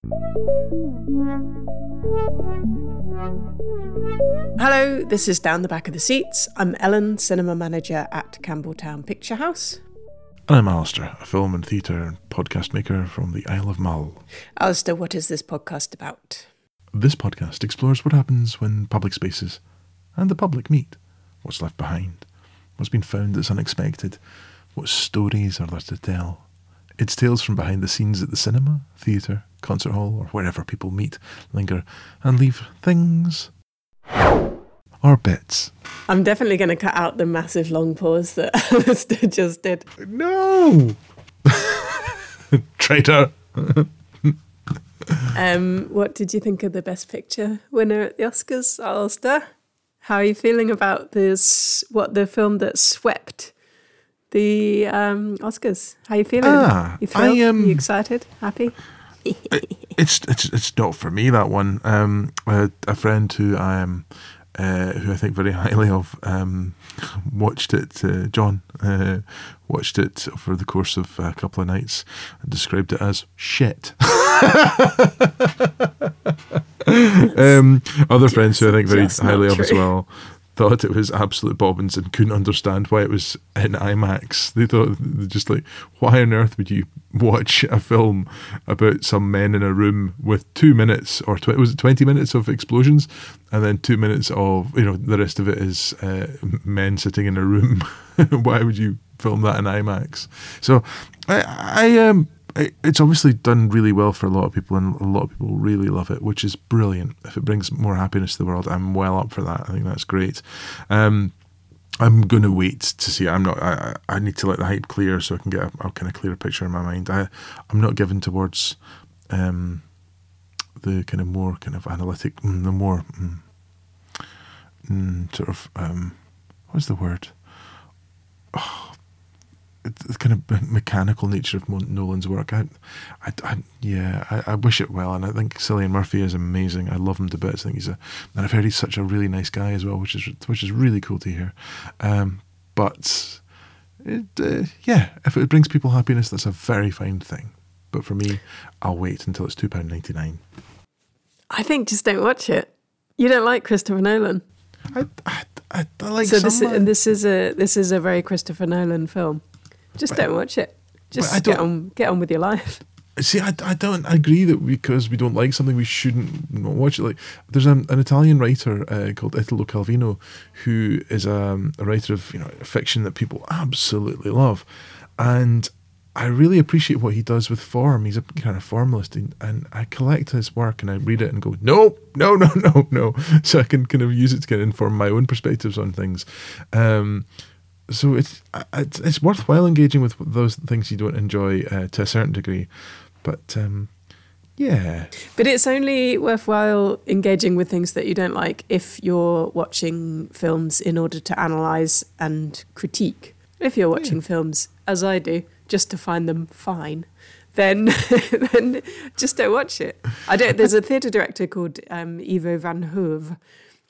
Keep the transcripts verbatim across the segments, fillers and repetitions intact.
Hello, this is Down the Back of the Seats. I'm Ellen, cinema manager at Campbelltown Picture House. And I'm Alistair, a film and theatre and podcast maker from the Isle of Mull. Alistair, what is this podcast about? This podcast explores what happens when public spaces and the public meet. What's left behind, what's been found that's unexpected, what stories are there to tell. It's tales from behind the scenes at the cinema, theatre, concert hall, or wherever people meet, linger, and leave things or bits. I'm definitely going to cut out the massive long pause that Alistair just did. No! Traitor! um, what did you think of the Best Picture winner at the Oscars, Alistair? How are you feeling about this? What the film that swept the um, Oscars? How are you feeling? Ah, you thrilled? I am. Um, you excited? Happy? it, it's it's it's not for me, that one. Um, a, a friend who I am, uh, who I think very highly of, um, watched it. Uh, John uh, watched it over the course of a couple of nights and described it as shit. um, other friends who I think very highly of as well thought it was absolute bobbins and couldn't understand why it was in IMAX. They thought, just like, why on earth would you watch a film about some men in a room with two minutes or tw- was it twenty minutes of explosions, and then two minutes of, you know, the rest of it is uh, men sitting in a room. Why would you film that in IMAX? So I, I um. It's obviously done really well for a lot of people, and a lot of people really love it, which is brilliant. If it brings more happiness to the world, I'm well up for that. I think that's great. Um, I'm going to wait to see. I'm not. I, I need to let the hype clear so I can get a, a kind of clearer picture in my mind. I, I'm not given towards um, the kind of more kind of analytic, the more mm, mm, sort of um, what's the word? Oh, the kind of mechanical nature of Nolan's work. I, I, I yeah, I, I wish it well, and I think Cillian Murphy is amazing. I love him to bits. I think he's a, and I've heard he's such a really nice guy as well, which is which is really cool to hear. Um, but it, uh, yeah, if it brings people happiness, that's a very fine thing. But for me, I'll wait until it's two pound ninety nine. I think just don't watch it. You don't like Christopher Nolan. I, I, I, I like so some, this is, and this is a this is a very Christopher Nolan film. Just but, don't watch it. Just I get on get on with your life. See, I, I don't agree that because we don't like something, we shouldn't not watch it. Like, there's an, an Italian writer uh, called Italo Calvino, who is um, a writer of, you know, fiction that people absolutely love, and I really appreciate what he does with form. He's a kind of formalist, and, and I collect his work and I read it and go, no, no, no, no, no, so I can kind of use it to kind of inform my own perspectives on things. Um, So it's, it's it's worthwhile engaging with those things you don't enjoy uh, to a certain degree, but um, yeah. But it's only worthwhile engaging with things that you don't like if you're watching films in order to analyse and critique. If you're watching yeah. films, as I do, just to find them fine, then then just don't watch it. I don't. There's a theatre director called um, Ivo van Hove,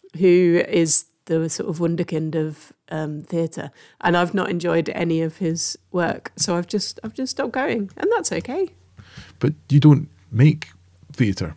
who is the sort of wunderkind of um, theatre, and I've not enjoyed any of his work, so I've just I've just stopped going, and that's okay. But you don't make theatre.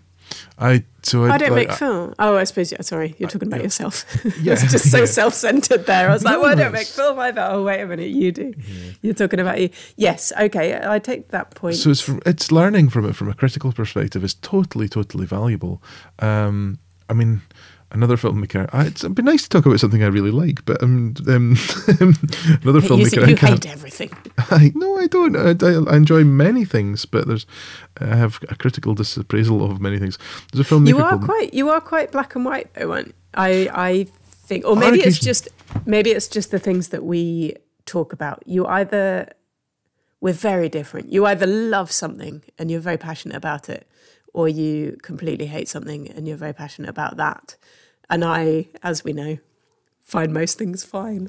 I so I, I don't like, make film. Oh, I suppose. Yeah, sorry, you're talking about yeah. yourself. Yeah, it's just so yeah. self-centered there. I was like, no, well, I don't make film either. Oh, wait a minute, you do. Yeah. You're talking about you. Yes, okay, I take that point. So it's from, it's learning from it from a critical perspective is totally totally valuable. Um, I mean. Another filmmaker. I, it'd be nice to talk about something I really like, but um, um another you filmmaker. You, you hate everything. I, no, I don't. I, I enjoy many things, but there's I have a critical disappraisal of many things. There's a filmmaker. You are called, quite. You are quite black and white. I want. I I think, or maybe it's just maybe it's just the things that we talk about. You either we're very different. You either love something and you're very passionate about it, or you completely hate something and you're very passionate about that. And I, as we know, find most things fine.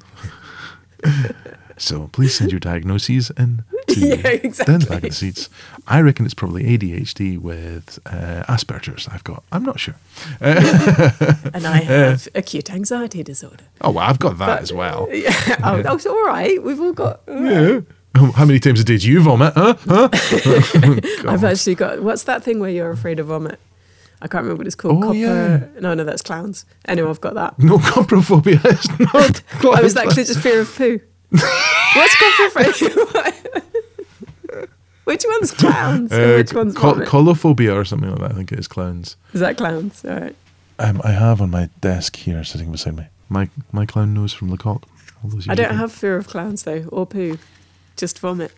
So please send your diagnoses in to yeah, exactly. Down the Back of the Seats. I reckon it's probably A D H D with uh, Asperger's I've got. I'm not sure. And I have uh, acute anxiety disorder. Oh, well, I've got that but, as well. Yeah. Oh, that's all right. We've all got... All yeah. right. How many times a day do you vomit? Huh? Huh? I've actually got. What's that thing where you're afraid of vomit? I can't remember what it's called. Oh, Copper. yeah. No, no, that's clowns. Anyway, I've got that. No, coprophobia is not. I was actually just fear of poo. What's coprophobia? Which one's clowns? and Uh, which one's col- vomit? colophobia or something like that. I think it is clowns. Is that clowns? All right. Um, I have on my desk here, sitting beside me, my my clown nose from Lecoq. All those years I don't ago. have fear of clowns though, or poo. Just vomit.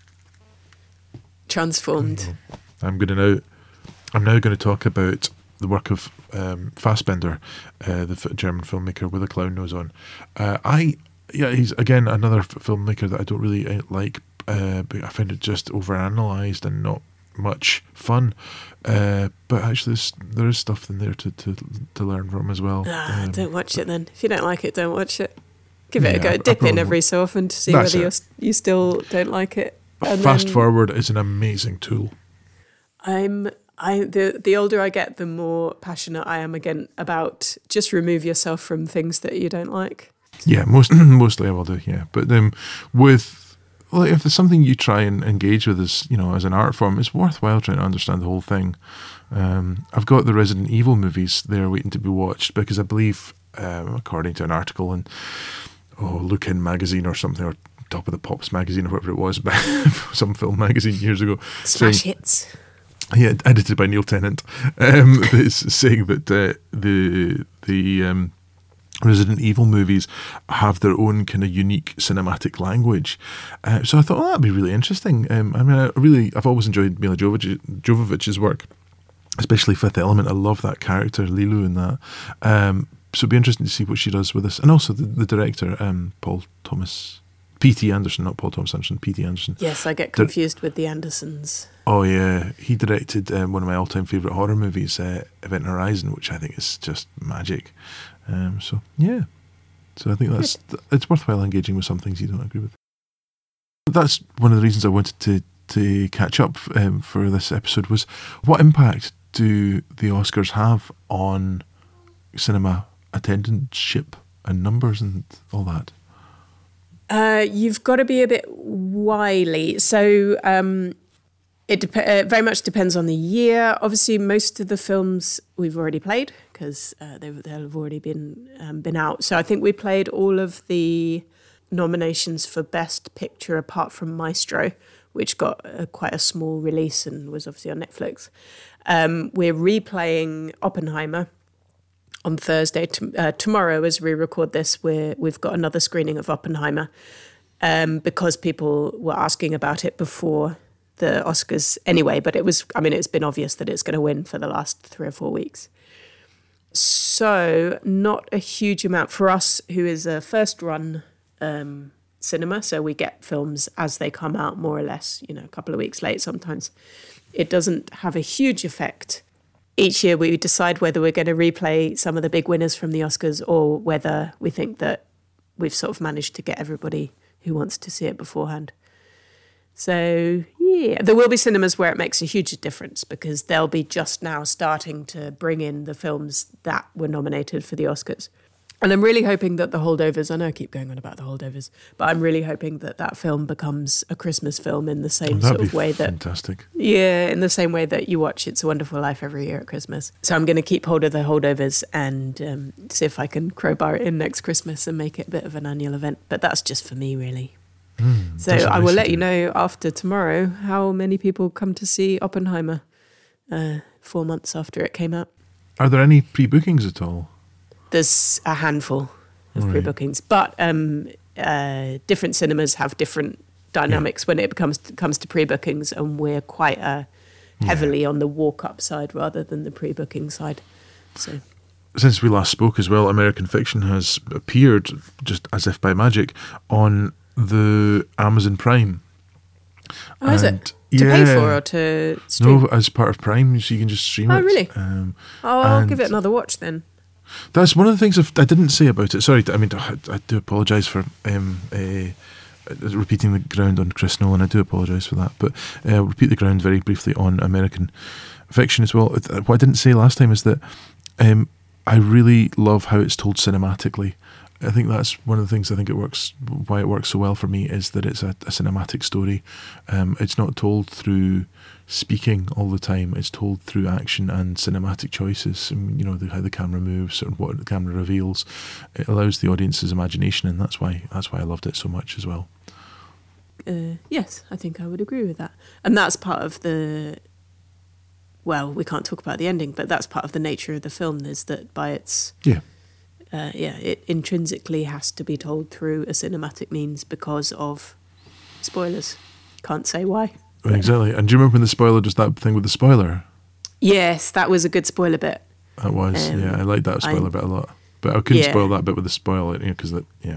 Transformed. I'm going to now. I'm now going to talk about the work of um, Fassbender, uh, the f- German filmmaker with a clown nose on. Uh, I yeah, he's again another f- filmmaker that I don't really uh, like. Uh, but I find it just overanalyzed and not much fun. Uh, but actually, there's, there is stuff in there to, to to learn from as well. Ah, Um, don't watch it then. If you don't like it, don't watch it. Give it Yeah, a go. I- I Dip in probably every so often to see That's whether you're, it. s- you still don't like it. And Fast then forward is an amazing tool. I'm I the the older I get, the more passionate I am again about just remove yourself from things that you don't like. Yeah, most mostly I will do. Yeah, but um, with well, if there's something you try and engage with as you know as an art form, it's worthwhile trying to understand the whole thing. Um, I've got the Resident Evil movies there waiting to be watched because I believe, um, according to an article in oh Look In magazine or something, or Top of the Pops magazine or whatever it was, some film magazine years ago, Smash saying- hits. yeah, edited by Neil Tennant, um, it's saying that uh, the the um, Resident Evil movies have their own kind of unique cinematic language. Uh, so I thought, oh, that'd be really interesting. Um, I mean, I really, I've always enjoyed Mila Jovovich, Jovovich's work, especially Fifth Element. I love that character, Lilu, in that. Um, so it'd be interesting to see what she does with this. And also the, the director, um, Paul Thomas, P T Anderson, not Paul Thomas Anderson, P T Anderson. Yes, I get confused with the Andersons. Oh yeah, he directed um, one of my all-time favourite horror movies, uh, Event Horizon, which I think is just magic. Um, so yeah, so I think that's it's worthwhile engaging with some things you don't agree with. That's one of the reasons I wanted to to catch up um, for this episode was what impact do the Oscars have on cinema attendance-ship and numbers and all that? Uh, you've got to be a bit wily. So um, it dep- uh, very much depends on the year. Obviously, most of the films we've already played because uh, they, they'll have already been um, been out. So I think we played all of the nominations for Best Picture apart from Maestro, which got uh, quite a small release and was obviously on Netflix. Um, we're replaying Oppenheimer on Thursday. T- uh, tomorrow, as we record this, we're, we've got another screening of Oppenheimer um, because people were asking about it before the Oscars anyway. But it was, I mean, it's been obvious that it's going to win for the last three or four weeks. So not a huge amount for us, who is a first run um, cinema. So we get films as they come out, more or less, you know, a couple of weeks late sometimes. It doesn't have a huge effect. Each year we decide whether we're going to replay some of the big winners from the Oscars or whether we think that we've sort of managed to get everybody who wants to see it beforehand. So, yeah, there will be cinemas where it makes a huge difference because they'll be just now starting to bring in the films that were nominated for the Oscars. And I'm really hoping that The Holdovers, I know I keep going on about The Holdovers, but I'm really hoping that that film becomes a Christmas film in the same That'd sort of be way that... fantastic. Yeah, in the same way that you watch It's a Wonderful Life every year at Christmas. So I'm going to keep hold of The Holdovers and um, see if I can crowbar it in next Christmas and make it a bit of an annual event. But that's just for me, really. Mm, So that's a I nice will let idea. you know after tomorrow how many people come to see Oppenheimer uh, four months after it came out. Are there any pre-bookings at all? There's a handful of Right. pre-bookings, but um, uh, different cinemas have different dynamics when it becomes comes to pre-bookings, and we're quite uh, heavily on the walk-up side rather than the pre-booking side. So Since we last spoke as well, American Fiction has appeared, just as if by magic, on the Amazon Prime. oh, is And, it to pay yeah. for or to stream? No, as part of Prime, so you can just stream Oh, it. really? Um, oh, I'll and- give it another watch then. That's one of the things I've, I didn't say about it. Sorry, I mean, I, I do apologise for um, uh, repeating the ground on Chris Nolan. I do apologise for that. But uh, I'll repeat the ground very briefly on American Fiction as well. What I didn't say last time is that um, I really love how it's told cinematically. I think that's one of the things I think it works, why it works so well for me, is that it's a, a cinematic story. Um, it's not told through speaking all the time. It's told through action and cinematic choices, and, you know, the, how the camera moves and what the camera reveals. It allows the audience's imagination, and that's why that's why I loved it so much as well. Uh, yes, I think I would agree with that. And that's part of the, well, we can't talk about the ending, but that's part of the nature of the film, is that by its, yeah, uh, yeah, it intrinsically has to be told through a cinematic means because of spoilers. Can't say why. Exactly. And do you remember when the spoiler, just that thing with the spoiler? Yes, that was a good spoiler bit. That was, Um, yeah, I liked that spoiler I, bit a lot. But I couldn't yeah. spoil that bit with the spoiler, you know, because that, yeah.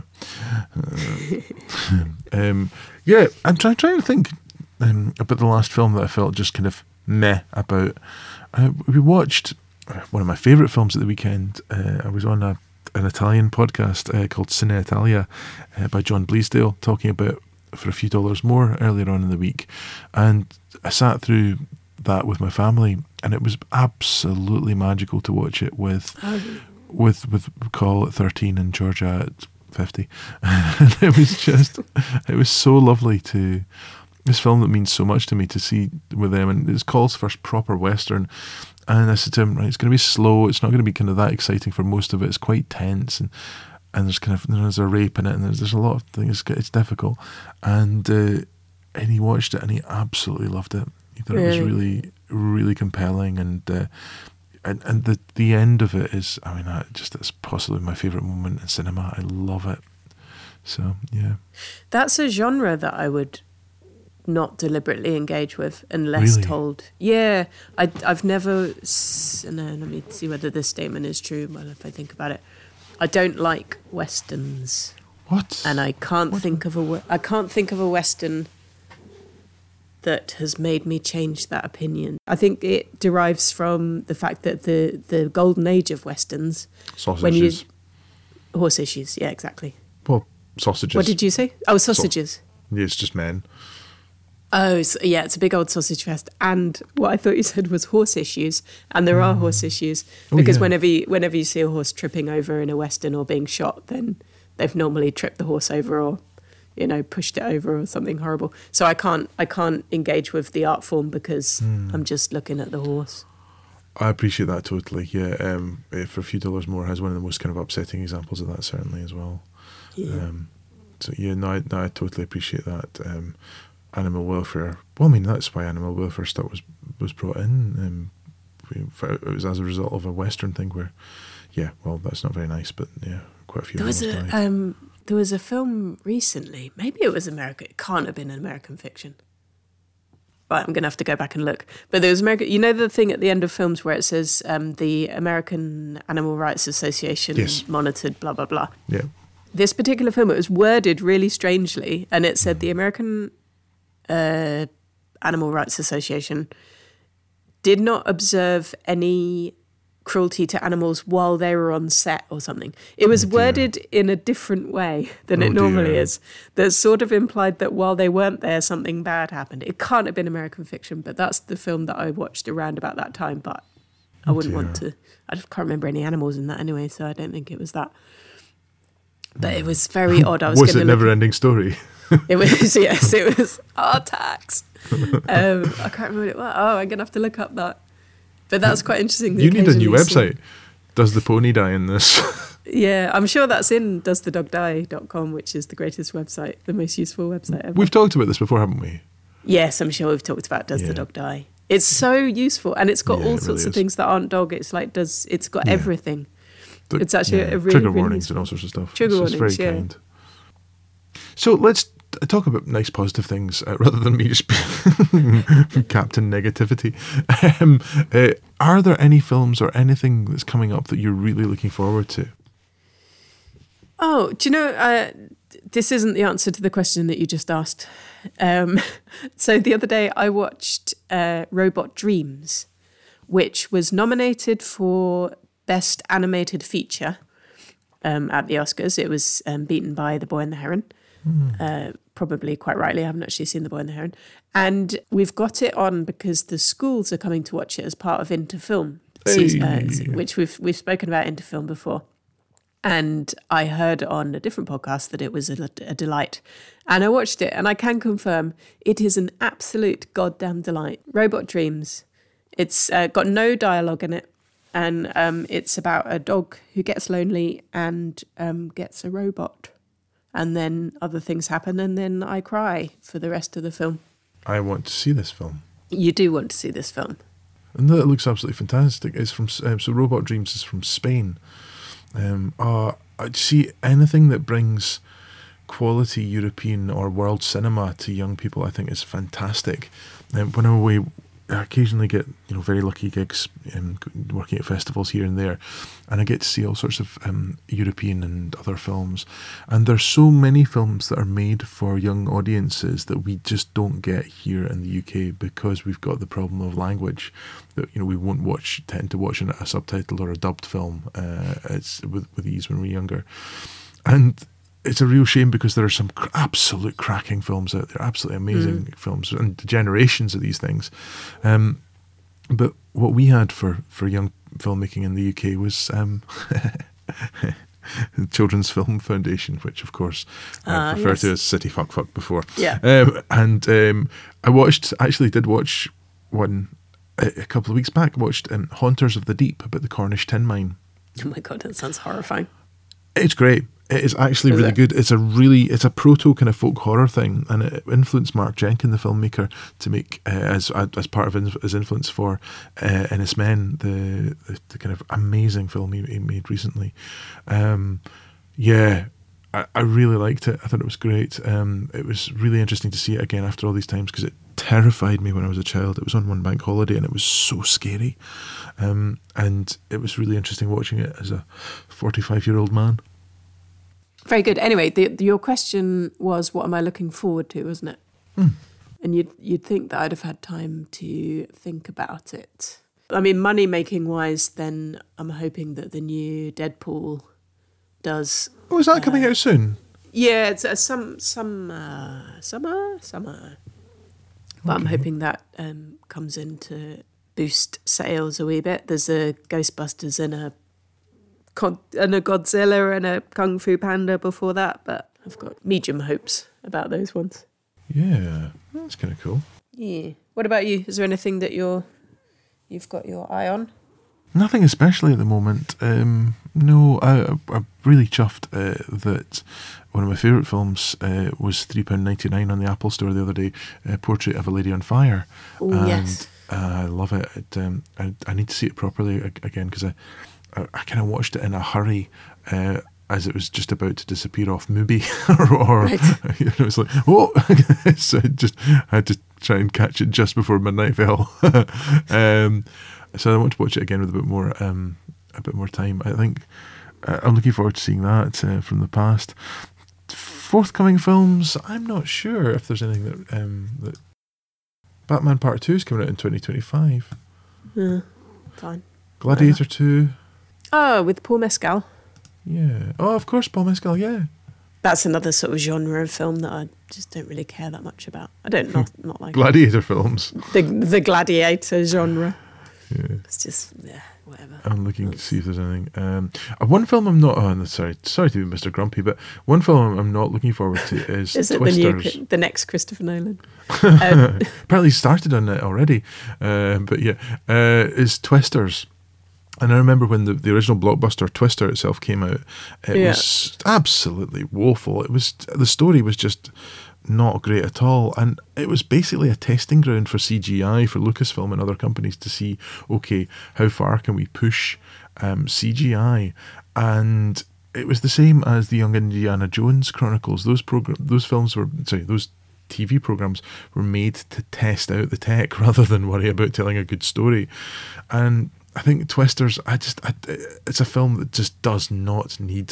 Uh, um, yeah, I'm trying, trying to think um, about the last film that I felt just kind of meh about. Uh, we watched one of my favourite films at the weekend. Uh, I was on a, an Italian podcast uh, called Cine Italia uh, by John Bleasdale, talking about For a Few Dollars More earlier on in the week. And I sat through that with my family, and it was absolutely magical to watch it with... Oh. with with Call at thirteen and Georgia at fifty. And it was just, it was so lovely to, this film that means so much to me, to see with them. And it's Call's first proper Western. And I said to him, right, it's going to be slow. It's not going to be kind of that exciting for most of it. It's quite tense. And and there's kind of, there's a rape in it. And there's, there's a lot of things. It's difficult. And, uh, and he watched it and he absolutely loved it. He thought really? it was really, really compelling. And, uh, And and the the end of it is, I mean, I just it's possibly my favourite moment in cinema. I love it. So, yeah. That's a genre that I would not deliberately engage with unless Really? told. Yeah, I, I've never... No, let me see whether this statement is true. Well, if I think about it. I don't like Westerns. What? And I can't what? think of a I can't think of a Western that has made me change that opinion. I think it derives from the fact that the, the golden age of Westerns... Sausages. When you, horse issues, yeah, exactly. Well, sausages. What did you say? Oh, sausages. So, yeah, it's just men. Oh, so, yeah, it's a big old sausage fest. And what I thought you said was horse issues. And there mm. are horse issues. Because oh, yeah. whenever you, whenever you see a horse tripping over in a Western or being shot, then they've normally tripped the horse over or... you know, pushed it over or something horrible. So I can't I can't engage with the art form because mm. I'm just looking at the horse. I appreciate that totally, yeah. Um, For a Few Dollars More has one of the most kind of upsetting examples of that, certainly, as well. Yeah. Um, so, yeah, no I, no, I totally appreciate that. Um, animal welfare, well, I mean, that's why animal welfare stuff was, was brought in. Um, it was as a result of a Western thing where, yeah, well, that's not very nice, but, yeah, quite a few there animals was a, died. Um, There was a film recently, maybe it was American, it can't have been an American fiction. Right, I'm going to have to go back and look. But there was American, you know the thing at the end of films where it says um, the American Animal Rights Association yes. monitored blah, blah, blah. Yeah. This particular film, it was worded really strangely, and it said the American uh, Animal Rights Association did not observe any... cruelty to animals while they were on set or something. It was oh worded in a different way than oh it normally dear. is. That sort of implied that while they weren't there, something bad happened. It can't have been American fiction, but that's the film that I watched around about that time. But I wouldn't oh want to... I just can't remember any animals in that anyway, so I don't think it was that. But it was very odd. I was, was it look, Never-Ending Story? It was, yes, it was Artax. Um, I can't remember what it was. Oh, I'm going to have to look up that. But that's quite interesting. You need a new website. Does the pony die in this? Yeah, I'm sure that's in does the dog die dot com, which is the greatest website, the most useful website ever. We've talked about this before, haven't we? Yes, I'm sure we've talked about Does yeah. the Dog Die. It's so useful, and it's got yeah, all it sorts really of things that aren't dog. It's like does it's got yeah. everything. The, it's actually yeah. a really trigger really warnings useful. and all sorts of stuff. Trigger it's, warnings, it's very yeah. kind. So let's talk about nice positive things uh, rather than me just being Captain Negativity. Um, uh, are there any films or anything that's coming up that you're really looking forward to? Oh, do you know, uh, this isn't the answer to the question that you just asked. Um, so the other day I watched uh, Robot Dreams, which was nominated for Best Animated Feature um, at the Oscars. It was um, beaten by The Boy and the Heron. Mm. Uh, probably quite rightly. I haven't actually seen The Boy and the Heron. And we've got it on because the schools are coming to watch it as part of Interfilm, hey. uh, which we've we've spoken about Interfilm before. And I heard on a different podcast that it was a, a delight. And I watched it, and I can confirm it is an absolute goddamn delight. Robot Dreams. It's uh, got no dialogue in it. And um, it's about a dog who gets lonely and um, gets a robot. And then other things happen, and then I cry for the rest of the film. I want to see this film. You do want to see this film. And it looks absolutely fantastic. It's from um, so Robot Dreams is from Spain. Um, uh, I see anything that brings quality European or world cinema to young people, I think is fantastic. Um, when I'm away, I occasionally get you know very lucky gigs um, working at festivals here and there, and I get to see all sorts of um, European and other films. And there's so many films that are made for young audiences that we just don't get here in the U K because we've got the problem of language. That you know we won't watch tend to watch a subtitled or a dubbed film. Uh, it's with with ease when we're younger, and it's a real shame because there are some cr- absolute cracking films out there, absolutely amazing mm. films, and generations of these things. Um, but what we had for, for young filmmaking in the U K was um, the Children's Film Foundation, which of course I've uh, referred yes. to as City Fuck Fuck before. Yeah. Um, and um, I watched, actually did watch one a, a couple of weeks back, watched um, Haunters of the Deep about the Cornish tin mine. Oh my God, that sounds horrifying. It's great. It is actually is really it? good. It's a really, it's a proto kind of folk horror thing, and it influenced Mark Jenkin, the filmmaker, to make uh, as as part of his influence for uh, Ennis Men, the, the the kind of amazing film he, he made recently. Um, yeah, I, I really liked it. I thought it was great. Um, it was really interesting to see it again after all these times because it terrified me when I was a child. It was on one bank holiday and it was so scary, um, and it was really interesting watching it as a forty-five-year-old man. Very good. Anyway, the, the, your question was, what am I looking forward to, wasn't it? Mm. And you'd, you'd think that I'd have had time to think about it. I mean, money-making wise, then I'm hoping that the new Deadpool does... Oh, is that uh, coming out soon? Yeah, it's uh, some, some, uh, summer, summer. But okay. I'm hoping that um, comes in to boost sales a wee bit. There's a Ghostbusters and a and a Godzilla and a Kung Fu Panda before that, but I've got medium hopes about those ones. Yeah, that's kind of cool. Yeah. What about you? Is there anything that you're you've got your eye on? Nothing especially at the moment. Um, no, I, I'm really chuffed uh, that one of my favourite films uh, was three pounds ninety-nine on the Apple Store the other day, uh, Portrait of a Lady on Fire. Oh, and, yes. Uh, I love it. it um, I, I need to see it properly again because I, I, I kind of watched it in a hurry uh, as it was just about to disappear off Mubi. or, or right. You know, it was like, oh! So I just I had to try and catch it just before midnight fell. um, so I want to watch it again with a bit more um, a bit more time. I think uh, I'm looking forward to seeing that uh, from the past. Forthcoming films, I'm not sure if there's anything that um, that Batman Part Two is coming out in twenty twenty-five. Yeah, fine. Gladiator uh, Two. Oh, with Paul Mescal. Yeah. Oh, of course, Paul Mescal. Yeah. That's another sort of genre of film that I just don't really care that much about. I don't not not like Gladiator films. The the Gladiator genre. Yeah. It's just yeah, whatever. I'm looking That's... to see if there's anything. Um, one film I'm not. Oh, no, sorry, sorry to be Mister Grumpy, but one film I'm not looking forward to is, is it Twisters. the new, the next Christopher Nolan? Um, Apparently started on it already, uh, but yeah, uh, is Twisters. And I remember when the, the original blockbuster Twister itself came out, it yeah. was absolutely woeful. It was the story was just not great at all, and it was basically a testing ground for C G I for Lucasfilm and other companies to see, okay, how far can we push um, C G I? And it was the same as the Young Indiana Jones Chronicles. Those program, those films were sorry, those T V programs were made to test out the tech rather than worry about telling a good story. And I think Twisters, I just, I, it's a film that just does not need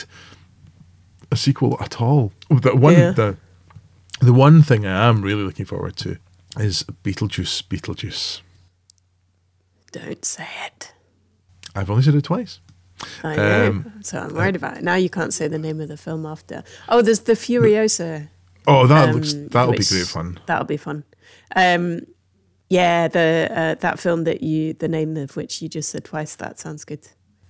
a sequel at all. The one, yeah. the, the one thing I am really looking forward to is Beetlejuice, Beetlejuice. Don't say it. I've only said it twice. I know, um, so I'm worried uh, about it. Now you can't say the name of the film after. Oh, there's the Furiosa. Oh, that um, looks, that'll which, be great fun. That'll be fun. Um, yeah, the uh, that film that you, the name of which you just said twice, that sounds good.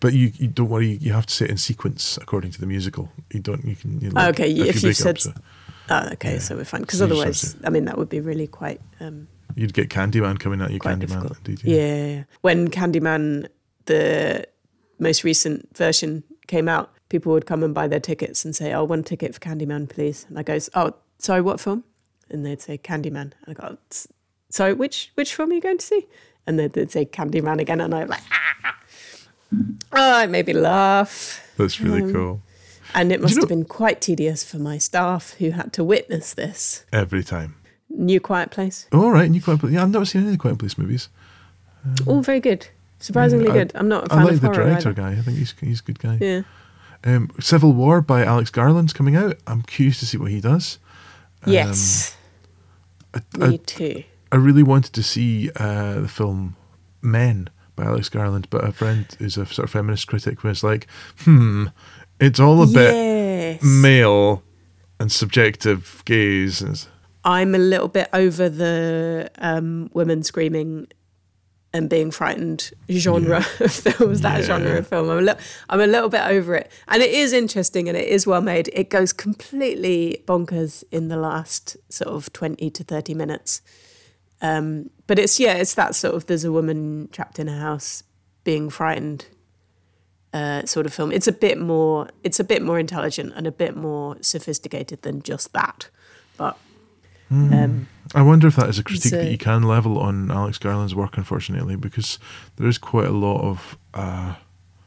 But you, you don't worry. You have to say it in sequence according to the musical. You don't. You can. You like, okay, if, if you said. Up, so, oh, okay, yeah. so we're fine. Because so otherwise, I mean, that would be really quite. Um, You'd get Candyman coming at you. Candyman, indeed. Yeah. yeah. When Candyman, the most recent version came out, people would come and buy their tickets and say, "Oh, one ticket for Candyman, please." And I goes, "Oh, sorry, what film?" And they'd say Candyman. And I go, "Sorry, which which film are you going to see?" And they'd, they'd say Candyman again, and I'm like, ah! Oh, it made me laugh. That's really um, cool. And it must have know, been quite tedious for my staff who had to witness this every time. New Quiet Place. Oh, right, New Quiet Place. Yeah, I've never seen any of the Quiet Place movies. Um, All very good. Surprisingly yeah, I, good. I'm not a fan I like of the horror director either. guy. I think he's he's a good guy. Yeah. Um, Civil War by Alex Garland's coming out. I'm curious to see what he does. Yes. Um, I, Me I, too. I really wanted to see uh, the film Men by Alex Garland, but a friend who's a sort of feminist critic was like, hmm, it's all a bit yes. male and subjective gaze. I'm a little bit over the um, women screaming and being frightened genre yeah. of films, that yeah. genre of film. I'm a, li- I'm a little bit over it. And it is interesting and it is well made. It goes completely bonkers in the last sort of twenty to thirty minutes. Um, but it's, yeah, it's that sort of there's a woman trapped in a house being frightened uh, sort of film. It's a bit more, it's a bit more intelligent and a bit more sophisticated than just that. But mm. um, I wonder if that is a critique a, that you can level on Alex Garland's work, unfortunately, because there is quite a lot of, uh,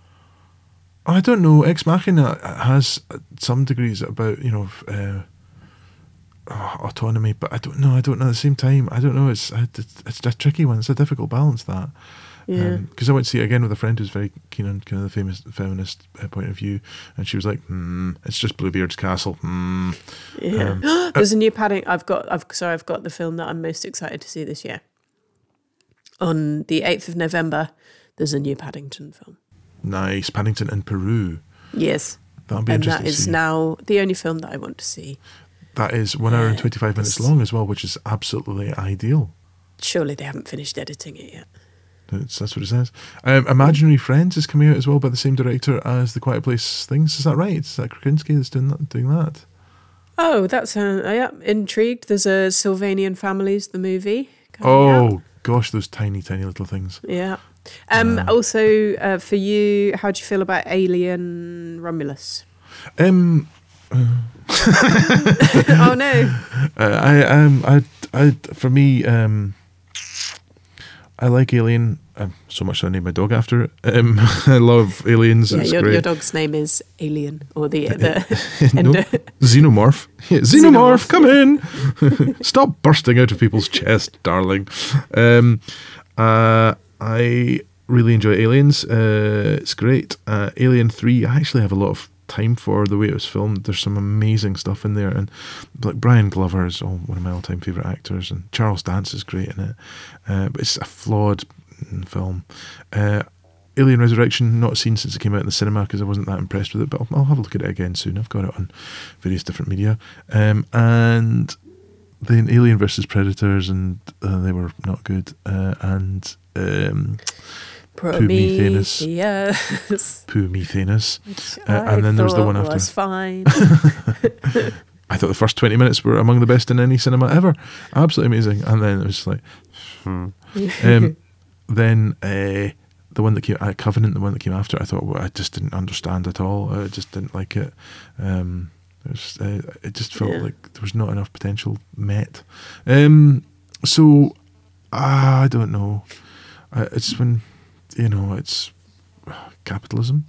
I don't know, Ex Machina has some degrees about, you know, uh, Oh, autonomy, but I don't know. I don't know. At the same time, I don't know. It's it's, it's a tricky one. It's a difficult balance, that. Yeah. Because um, I went to see it again with a friend who's very keen on kind of the famous feminist uh, point of view, and she was like, "Hmm, it's just Bluebeard's Castle." Hmm. Yeah. Um, There's a new Padding. I've got. I've sorry. I've got the film that I'm most excited to see this year. On the eighth of November, there's a new Paddington film. Nice, Paddington in Peru. Yes. That'll be and interesting. And that is to see. now the only film that I want to see. That is one hour and twenty-five minutes long as well, which is absolutely ideal. Surely they haven't finished editing it yet. That's, that's what it says. Um, Imaginary Friends is coming out as well by the same director as The Quiet Place things. Is that right? Is that Krasinski that's doing that? Doing that? Oh, that's uh, yeah. Intrigued. There's a Sylvanian Families, the movie. Oh out. Gosh, those tiny, tiny little things. Yeah. Um. Uh, also, uh, for you, how do you feel about Alien Romulus? Um. Uh, oh no! Uh, I um I I for me um I like Alien um, so much so I named my dog after it. Um, I love aliens. Yeah, it's your, great. your dog's name is Alien or the the no, Xenomorph. Yeah, Xenomorph, Xenomorph, come in! Stop bursting out of people's chest, darling. Um, uh, I really enjoy Aliens. Uh, it's great. Uh, Alien three. I actually have a lot of time for the way it was filmed. There's some amazing stuff in there, and like Brian Glover is oh, one of my all-time favorite actors, and Charles Dance is great in it. Uh, but it's a flawed film. Uh, Alien Resurrection, not seen since it came out in the cinema because I wasn't that impressed with it, but I'll, I'll have a look at it again soon. I've got it on various different media. Um, and then Alien versus Predators, and uh, they were not good. Uh, and um, Prometheus. Prometheus. Uh, and then there was the one after. Was fine. I thought the first twenty minutes were among the best in any cinema ever. Absolutely amazing. And then it was like, hmm. um, then uh, the one that came, uh, Covenant, the one that came after, I thought, well, I just didn't understand at all. I just didn't like it. Um, it, was, uh, it just felt yeah. like there was not enough potential met. Um, so, uh, I don't know. Uh, it's when, you know, it's capitalism.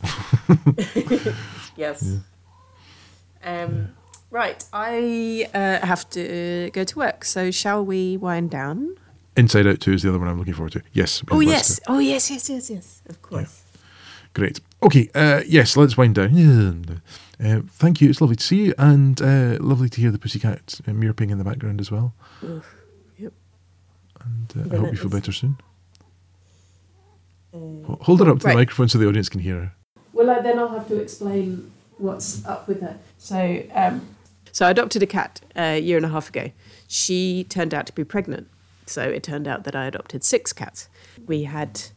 Yes. Yeah. Um, yeah. Right, I uh, have to go to work, so shall we wind down? Inside Out two is the other one I'm looking forward to. Yes. Oh, yes. To. Oh, yes, yes, yes, yes. Of course. Yeah. Great. Okay, uh, yes, let's wind down. Uh, thank you. It's lovely to see you, and uh, lovely to hear the pussycat uh, meowing in the background as well. Oof. Yep. And uh, I hope you feel better soon. Uh, Hold her up to right. the microphone so the audience can hear her. Well, I, then I'll have to explain what's up with her. So, um, so I adopted a cat a year and a half ago. She turned out to be pregnant. So it turned out that I adopted six cats. We had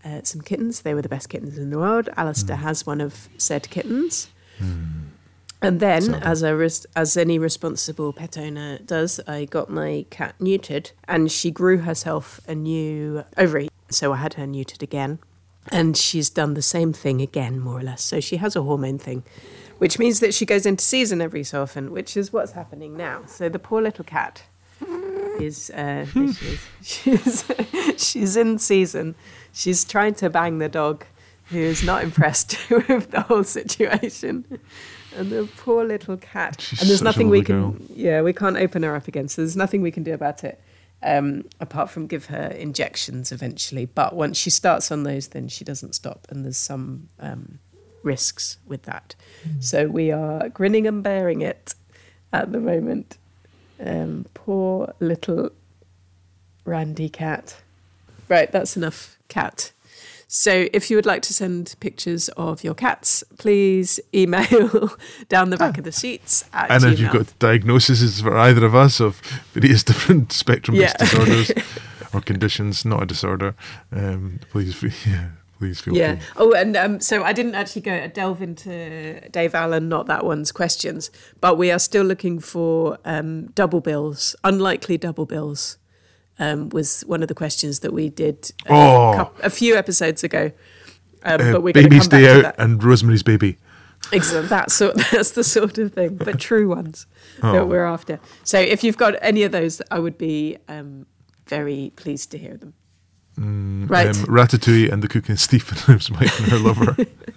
uh, some kittens. They were the best kittens in the world. Alistair mm. has one of said kittens. Mm. And then, Sad. as a res- as any responsible pet owner does, I got my cat neutered, and she grew herself a new ovary. So I had her neutered again, and she's done the same thing again, more or less. So she has a hormone thing, which means that she goes into season every so often, which is what's happening now. So the poor little cat is uh, she's, she's she's in season. She's trying to bang the dog, who is not impressed with the whole situation. And the poor little cat. She's and there's such nothing a we girl. can, yeah, we can't open her up again. So there's nothing we can do about it, um, apart from give her injections eventually. But once she starts on those, then she doesn't stop. And there's some um, risks with that. Mm. So we are grinning and bearing it at the moment. Um, poor little Randy cat. Right, that's enough cat. So if you would like to send pictures of your cats, please email down the back ah. of the sheets at And Gmail. if you've got diagnoses for either of us of various different spectrum-based yeah. disorders or conditions, not a disorder, um, please, yeah, please feel yeah. free. Oh, and um, so I didn't actually go delve into Dave Allen, not that one's questions, but we are still looking for um, double bills, unlikely double bills. Um, was one of the questions that we did uh, oh. a, couple, a few episodes ago. Um, uh, but we're going to come Day back Out to that. And Rosemary's Baby. Exactly, that's, sort, that's the sort of thing, but true ones oh. that we're after. So if you've got any of those, I would be um, very pleased to hear them. Mm, right. Um, Ratatouille and the Cook and Stephen's wife and her lover.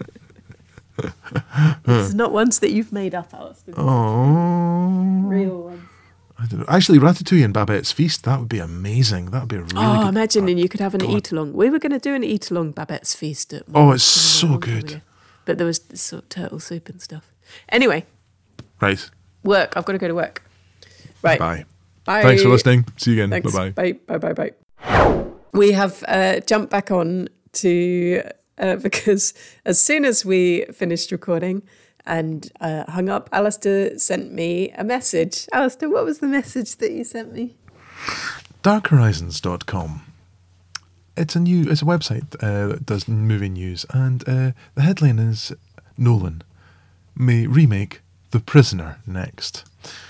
It's not ones that you've made up, Alistair. Oh. Real ones. I don't know. Actually, Ratatouille and Babette's Feast, that would be amazing. That would be a really oh, good... imagine, uh, and you could have an God. eat-along. We were going to do an eat-along Babette's Feast. At oh, it's so good. But there was sort of turtle soup and stuff. Anyway. Right. Work. I've got to go to work. Right. Bye. Bye. Thanks for listening. See you again. Thanks. Bye-bye. Bye, bye, bye, bye. We have uh, jumped back on to... Uh, because as soon as we finished recording... and uh, hung up, Alistair sent me a message. Alistair, what was the message that you sent me? dark horizons dot com. It's a new, it's a website uh, that does movie news, and uh, the headline is Nolan may remake The Prisoner next.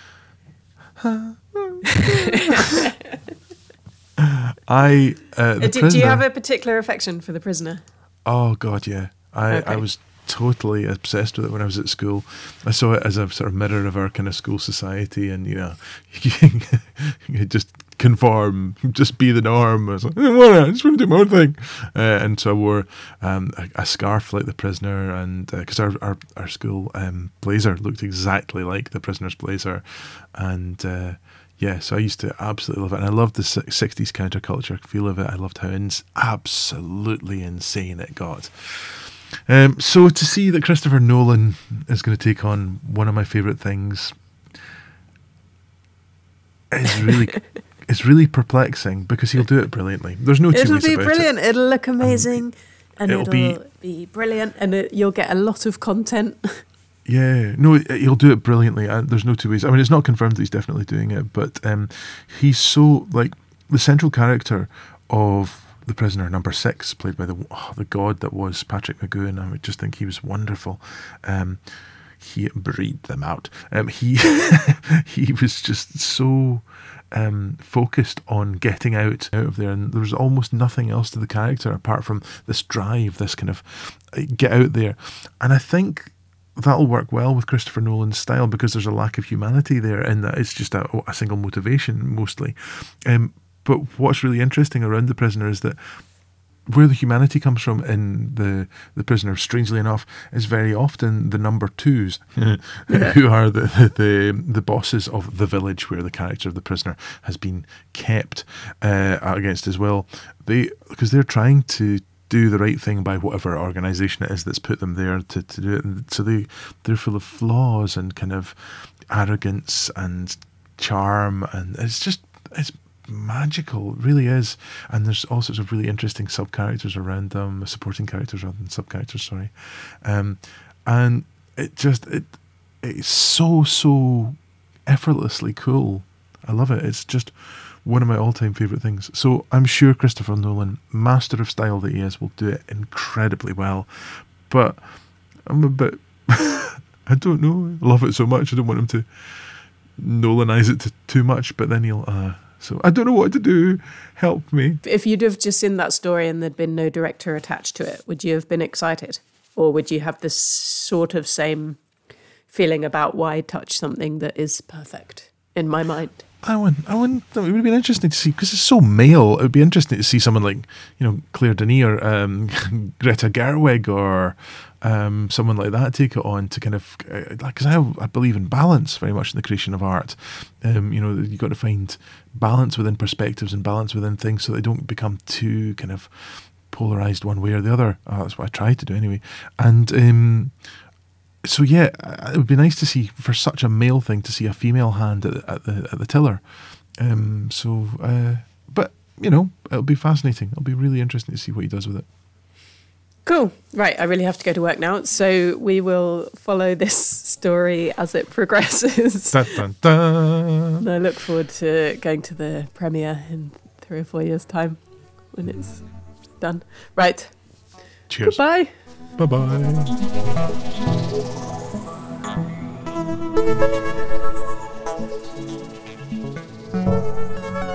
I uh, the Did, prisoner, do you have a particular affection for The Prisoner? Oh God, yeah. I, okay. I was totally obsessed with it when I was at school. I saw it as a sort of mirror of our kind of school society, and you know, you just conform, just be the norm. I was like, I, don't wanna, I just want to do my own thing, uh, and so I wore um, a, a scarf like the prisoner, and because uh, our, our our school um, blazer looked exactly like the prisoner's blazer, and. Uh, Yeah, so I used to absolutely love it. And I loved the sixties counterculture feel of it. I loved how ins- absolutely insane it got. Um, so to see that Christopher Nolan is going to take on one of my favourite things is really it's really perplexing, because he'll do it brilliantly. There's no two it'll ways be about brilliant. it. It'll look amazing. Um, and it'll, it'll be, be brilliant. And it, you'll get a lot of content. Yeah, no, he'll do it brilliantly. Uh, there's no two ways. I mean, it's not confirmed that he's definitely doing it, but um, he's so, like, the central character of The Prisoner, number six, played by the oh, the god that was Patrick McGoohan. I would just think he was wonderful. Um, he breathed them out. Um, he he was just so um, focused on getting out out of there, and there was almost nothing else to the character apart from this drive, this kind of uh, get out there. And I think that'll work well with Christopher Nolan's style, because there's a lack of humanity there, in that it's just a, a single motivation mostly. Um, but what's really interesting around The Prisoner is that where the humanity comes from in the the Prisoner, strangely enough, is very often the number twos, who are the, the the bosses of the village where the character of the Prisoner has been kept uh, against his will. They because they're trying to do the right thing by whatever organisation it is that's put them there to, to do it. And so they, they're full of flaws and kind of arrogance and charm, and it's just, it's magical, it really is. And there's all sorts of really interesting sub-characters around them, supporting characters rather than sub-characters, sorry. Um, and it just, it it's so, so effortlessly cool. I love it. It's just one of my all-time favourite things. So I'm sure Christopher Nolan, master of style that he is, will do it incredibly well. But I'm a bit... I don't know. I love it so much. I don't want him to Nolanize it to, too much, but then he'll... Uh, so I don't know what to do. Help me. If you'd have just seen that story and there'd been no director attached to it, would you have been excited? Or would you have this sort of same feeling about why touch something that is perfect in my mind? I wouldn't. I wouldn't. It would have been interesting to see, because it's so male. It would be interesting to see someone like, you know, Claire Denis or um, Greta Gerwig or um, someone like that take it on to kind of, because uh, I, I believe in balance very much in the creation of art. Um, you know, you've got to find balance within perspectives and balance within things so they don't become too kind of polarized one way or the other. Oh, that's what I try to do anyway. And um, so yeah, it would be nice to see, for such a male thing, to see a female hand at, at the at the tiller. Um, so, uh, but you know, it'll be fascinating. It'll be really interesting to see what he does with it. Cool. Right, I really have to go to work now, so we will follow this story as it progresses. Dun, dun, dun. And I look forward to going to the premiere in three or four years' time when it's done. Right. Cheers. Goodbye. Bye-bye.